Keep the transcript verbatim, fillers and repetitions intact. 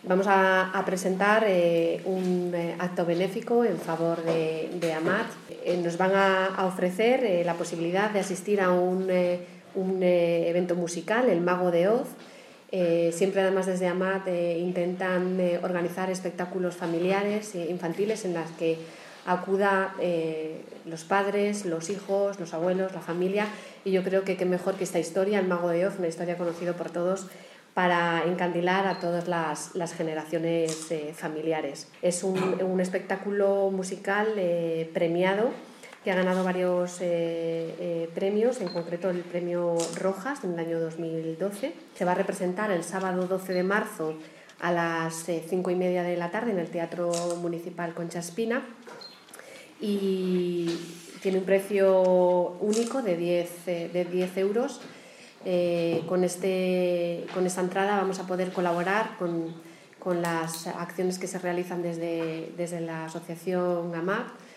Vamos a, a presentar eh, un eh, acto benéfico en favor de, de AMAT. Eh, nos van a, a ofrecer eh, la posibilidad de asistir a un, eh, un eh, evento musical, El Mago de Oz. Eh, siempre además desde AMAT eh, intentan eh, organizar espectáculos familiares e infantiles en las que acuda eh, los padres, los hijos, los abuelos, la familia, y yo creo que qué mejor que esta historia, El Mago de Oz, una historia conocida por todos, para encandilar a todas las, las generaciones eh, familiares. Es un, un espectáculo musical eh, premiado que ha ganado varios eh, eh, premios, en concreto el premio Rojas en el año dos mil doce. Se va a representar el sábado doce de marzo a las eh, cinco y media de la tarde en el Teatro Municipal Concha Espina, y tiene un precio único de diez, eh, de diez euros. Eh, con, este, con esta entrada vamos a poder colaborar con, con las acciones que se realizan desde, desde la asociación AMAT